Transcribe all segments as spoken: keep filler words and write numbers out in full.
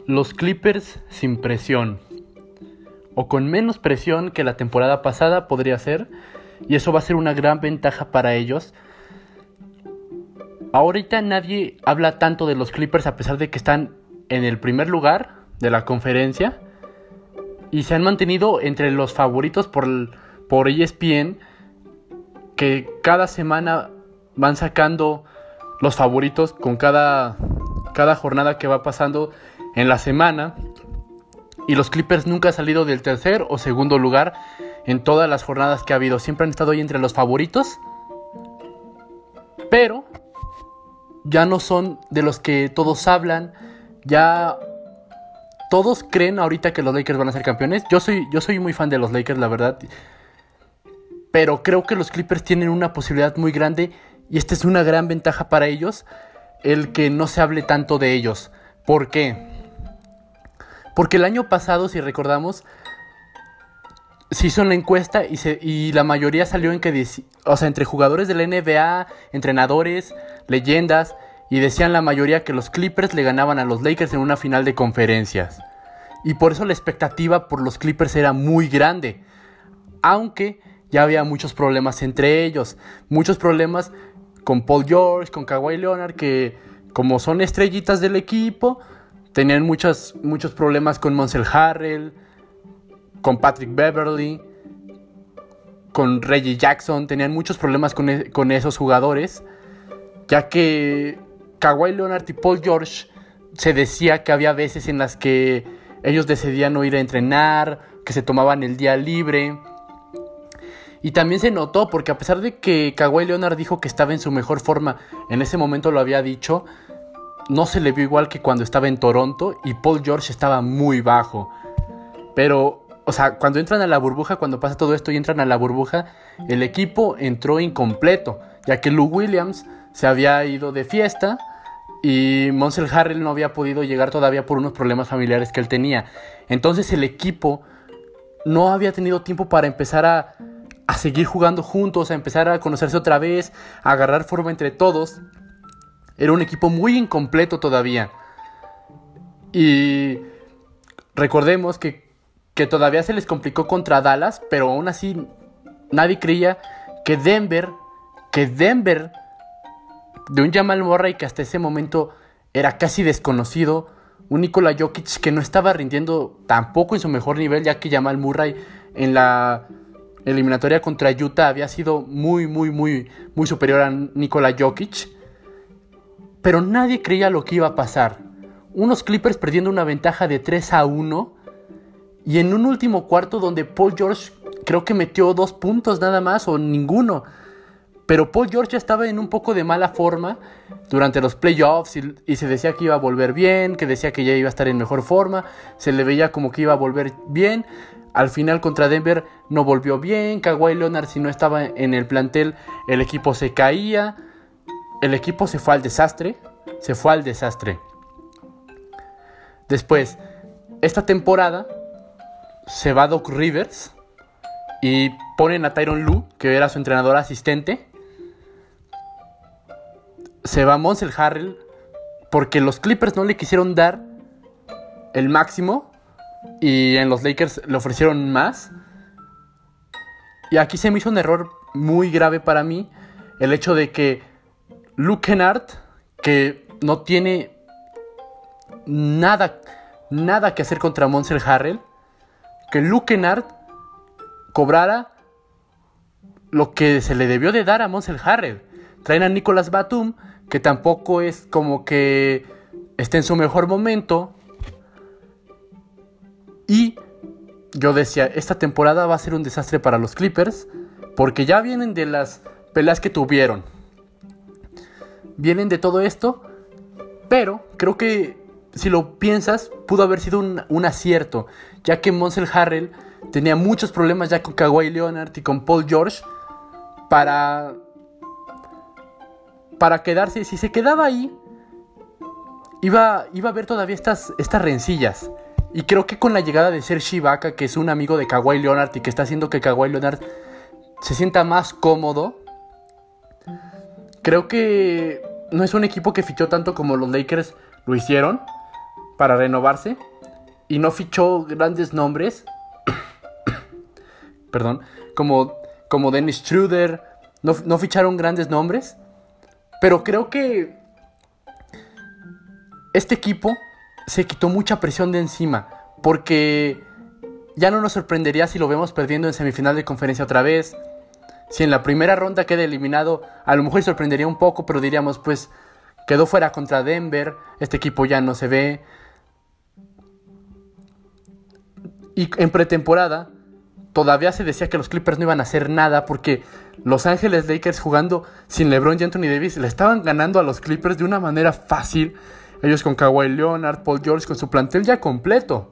Los Clippers sin presión, o con menos presión que la temporada pasada podría ser, y eso va a ser una gran ventaja para ellos. Ahorita nadie habla tanto de los Clippers a pesar de que están en el primer lugar de la conferencia y se han mantenido entre los favoritos por, por E S P N, que cada semana van sacando los favoritos con cada, cada jornada que va pasando en la semana, y los Clippers nunca han salido del tercer o segundo lugar en todas las jornadas que ha habido. Siempre han estado ahí entre los favoritos, pero ya no son de los que todos hablan. Ya todos creen ahorita que los Lakers van a ser campeones. Yo soy, yo soy muy fan de los Lakers, la verdad, pero creo que los Clippers tienen una posibilidad muy grande, y esta es una gran ventaja para ellos, el que no se hable tanto de ellos. ¿Por qué? Porque el año pasado, si recordamos, se hizo una encuesta y, se, y la mayoría salió en que, o sea, entre jugadores de la N B A, entrenadores, leyendas, y decían la mayoría que los Clippers le ganaban a los Lakers en una final de conferencias. Y por eso la expectativa por los Clippers era muy grande, aunque ya había muchos problemas entre ellos, muchos problemas con Paul George, con Kawhi Leonard, que como son estrellitas del equipo, tenían muchos, muchos problemas con Montrezl Harrell, con Patrick Beverley, con Reggie Jackson. Tenían muchos problemas con, e- con esos jugadores, ya que Kawhi Leonard y Paul George se decía que había veces en las que ellos decidían no ir a entrenar, que se tomaban el día libre. Y también se notó porque a pesar de que Kawhi Leonard dijo que estaba en su mejor forma, en ese momento lo había dicho, no se le vio igual que cuando estaba en Toronto, y Paul George estaba muy bajo. Pero, o sea, cuando entran a la burbuja, cuando pasa todo esto y entran a la burbuja, el equipo entró incompleto, ya que Lou Williams se había ido de fiesta y Montrezl Harrell no había podido llegar todavía por unos problemas familiares que él tenía. Entonces el equipo no había tenido tiempo para empezar a, a seguir jugando juntos, a empezar a conocerse otra vez, a agarrar forma entre todos. Era un equipo muy incompleto todavía. Y recordemos que, que todavía se les complicó contra Dallas, pero aún así nadie creía que Denver, que Denver, de un Jamal Murray que hasta ese momento era casi desconocido, un Nikola Jokic que no estaba rindiendo tampoco en su mejor nivel, ya que Jamal Murray en la eliminatoria contra Utah había sido muy, muy, muy, muy superior a Nikola Jokic. Pero nadie creía lo que iba a pasar. Unos Clippers perdiendo una ventaja de tres a uno. Y en un último cuarto donde Paul George creo que metió dos puntos nada más o ninguno. Pero Paul George ya estaba en un poco de mala forma durante los playoffs. Y, y se decía que iba a volver bien, que decía que ya iba a estar en mejor forma. Se le veía como que iba a volver bien. Al final contra Denver no volvió bien. Kawhi Leonard, si no estaba en el plantel, el equipo se caía. El equipo se fue al desastre, se fue al desastre. Después, esta temporada, se va Doc Rivers y ponen a Tyronn Lue, que era su entrenador asistente. Se va Montrezl Harrell porque los Clippers no le quisieron dar el máximo y en los Lakers le ofrecieron más. Y aquí se me hizo un error muy grave para mí, el hecho de que Luke Kennard, que no tiene nada, nada que hacer contra Montrezl Harrell, que Luke Kennard cobrara lo que se le debió de dar a Montrezl Harrell. Traen a Nicolas Batum, que tampoco es como que esté en su mejor momento. Y yo decía, esta temporada va a ser un desastre para los Clippers, porque ya vienen de las peleas que tuvieron. Vienen de todo esto, pero creo que si lo piensas, pudo haber sido un, un acierto, ya que Montrezl Harrell tenía muchos problemas ya con Kawhi Leonard y con Paul George para, para quedarse. Si se quedaba ahí, iba, iba a haber todavía estas, estas rencillas. Y creo que con la llegada de Serge Ibaka, que es un amigo de Kawhi Leonard y que está haciendo que Kawhi Leonard se sienta más cómodo, creo que no es un equipo que fichó tanto como los Lakers lo hicieron, para renovarse y no fichó grandes nombres, perdón, como, como Dennis Schroeder, no, no ficharon grandes nombres, pero creo que este equipo se quitó mucha presión de encima, porque ya no nos sorprendería si lo vemos perdiendo en semifinal de conferencia otra vez. Si en la primera ronda queda eliminado, a lo mejor sorprendería un poco, pero diríamos, pues, quedó fuera contra Denver, este equipo ya no se ve. Y en pretemporada, todavía se decía que los Clippers no iban a hacer nada, porque Los Ángeles Lakers, jugando sin LeBron y Anthony Davis, le estaban ganando a los Clippers de una manera fácil. Ellos con Kawhi Leonard, Paul George, con su plantel ya completo.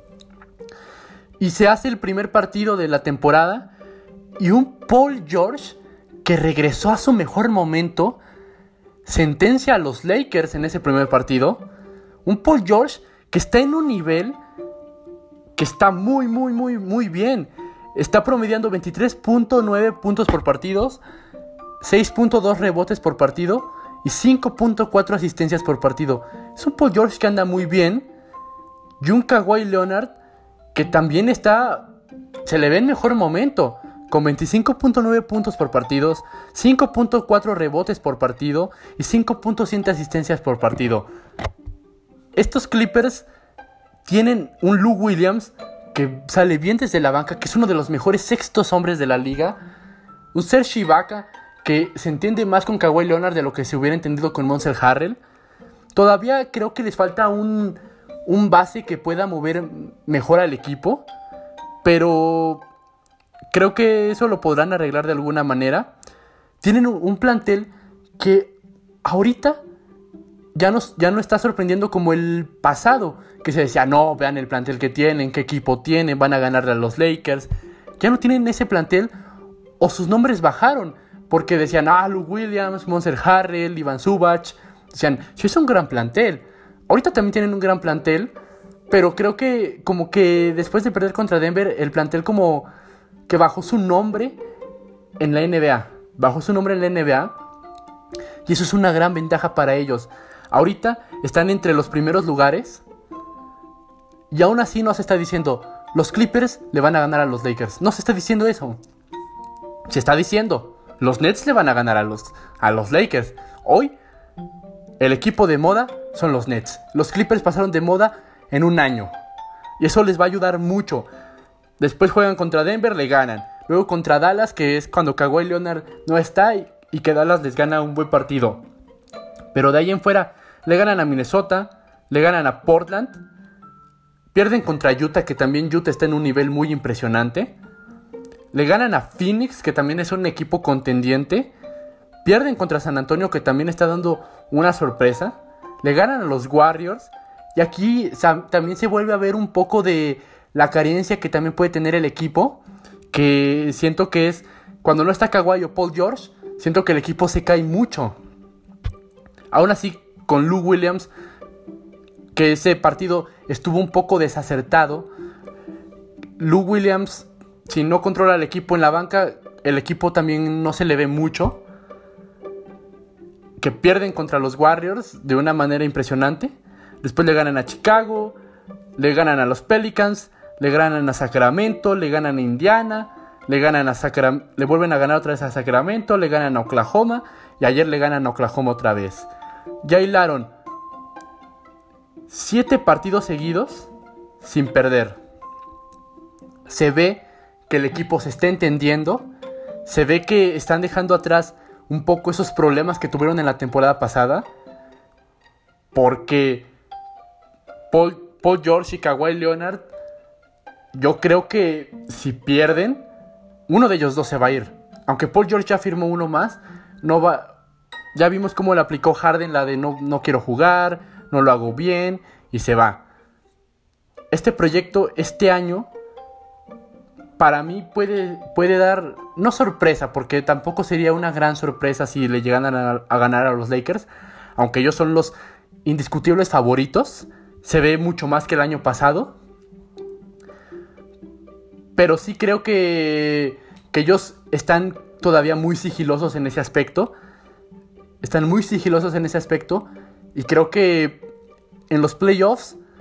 Y se hace el primer partido de la temporada y un Paul George que regresó a su mejor momento sentencia a los Lakers en ese primer partido. Un Paul George que está en un nivel que está muy, muy, muy, muy bien. Está promediando veintitrés punto nueve puntos por partido, seis punto dos rebotes por partido y cinco punto cuatro asistencias por partido. Es un Paul George que anda muy bien. Y un Kawhi Leonard que también está, se le ve en mejor momento, con veinticinco punto nueve puntos por partidos, cinco punto cuatro rebotes por partido y cinco punto siete asistencias por partido. Estos Clippers tienen un Lou Williams que sale bien desde la banca, que es uno de los mejores sextos hombres de la liga. Un Serge Ibaka que se entiende más con Kawhi Leonard de lo que se hubiera entendido con Montrezl Harrell. Todavía creo que les falta un, un base que pueda mover mejor al equipo, pero creo que eso lo podrán arreglar de alguna manera. Tienen un, un plantel que ahorita ya, nos, ya no está sorprendiendo como el pasado, que se decía, no, vean el plantel que tienen, qué equipo tienen, van a ganarle a los Lakers. Ya no tienen ese plantel, o sus nombres bajaron, porque decían, ah, Lou Williams, Montrezl Harrell, Ivan Zubac. Decían, sí, es un gran plantel. Ahorita también tienen un gran plantel, pero creo que como que después de perder contra Denver, el plantel como que bajó su nombre en la N B A. Bajó su nombre en la N B A. Y eso es una gran ventaja para ellos. Ahorita están entre los primeros lugares. Y aún así no se está diciendo, los Clippers le van a ganar a los Lakers. No se está diciendo eso. Se está diciendo, los Nets le van a ganar a los, a los Lakers. Hoy, el equipo de moda son los Nets. Los Clippers pasaron de moda en un año. Y eso les va a ayudar mucho. Después juegan contra Denver, le ganan. Luego contra Dallas, que es cuando Kawhi Leonard no está y, y que Dallas les gana un buen partido. Pero de ahí en fuera, le ganan a Minnesota, le ganan a Portland. Pierden contra Utah, que también Utah está en un nivel muy impresionante. Le ganan a Phoenix, que también es un equipo contendiente. Pierden contra San Antonio, que también está dando una sorpresa. Le ganan a los Warriors. Y aquí también se vuelve a ver un poco de la carencia que también puede tener el equipo. Que siento que es, cuando no está Kawhi o Paul George, siento que el equipo se cae mucho. Aún así, con Lou Williams, que ese partido estuvo un poco desacertado. Lou Williams, si no controla el equipo en la banca, el equipo también no se le ve mucho. Que pierden contra los Warriors de una manera impresionante. Después le ganan a Chicago, le ganan a los Pelicans, le ganan a Sacramento, le ganan a Indiana, le ganan a Sacra- le vuelven a ganar otra vez a Sacramento, le ganan a Oklahoma y ayer le ganan a Oklahoma otra vez. Ya hilaron siete partidos seguidos sin perder. Se ve que el equipo se está entendiendo, se ve que están dejando atrás un poco esos problemas que tuvieron en la temporada pasada, porque Paul, Paul George y Kawhi Leonard, yo creo que si pierden, uno de ellos dos se va a ir. Aunque Paul George ya firmó uno más, no va. Ya vimos cómo le aplicó Harden la de no, no quiero jugar, no lo hago bien y se va. Este proyecto este año para mí puede, puede dar, no sorpresa, porque tampoco sería una gran sorpresa si le llegaran a, a ganar a los Lakers, aunque ellos son los indiscutibles favoritos. Se ve mucho más que el año pasado, pero sí creo que, que ellos están todavía muy sigilosos en ese aspecto. Están muy sigilosos en ese aspecto. Y creo que en los playoffs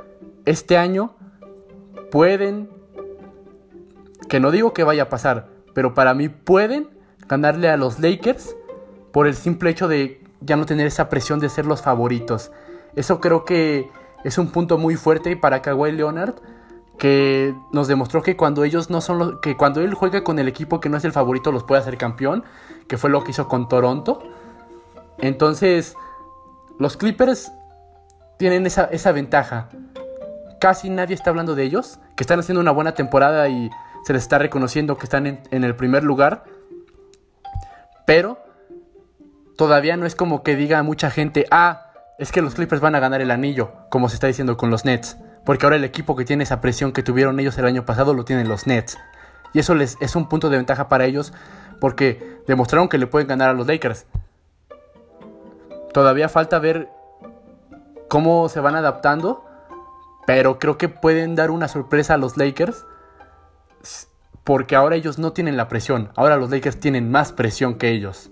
este año pueden, que no digo que vaya a pasar, pero para mí pueden ganarle a los Lakers por el simple hecho de ya no tener esa presión de ser los favoritos. Eso creo que es un punto muy fuerte para Kawhi Leonard, que nos demostró que cuando ellos no son los, que cuando él juega con el equipo que no es el favorito los puede hacer campeón, que fue lo que hizo con Toronto. Entonces, los Clippers tienen esa, esa ventaja. Casi nadie está hablando de ellos, que están haciendo una buena temporada y se les está reconociendo que están en, en el primer lugar. Pero todavía no es como que diga mucha gente, ah, es que los Clippers van a ganar el anillo, como se está diciendo con los Nets. Porque ahora el equipo que tiene esa presión que tuvieron ellos el año pasado lo tienen los Nets. Y eso les es un punto de ventaja para ellos, porque demostraron que le pueden ganar a los Lakers. Todavía falta ver cómo se van adaptando, pero creo que pueden dar una sorpresa a los Lakers, porque ahora ellos no tienen la presión. Ahora los Lakers tienen más presión que ellos.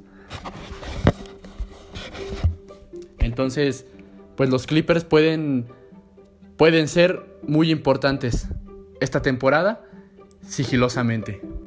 Entonces, pues los Clippers pueden, pueden ser muy importantes esta temporada, sigilosamente.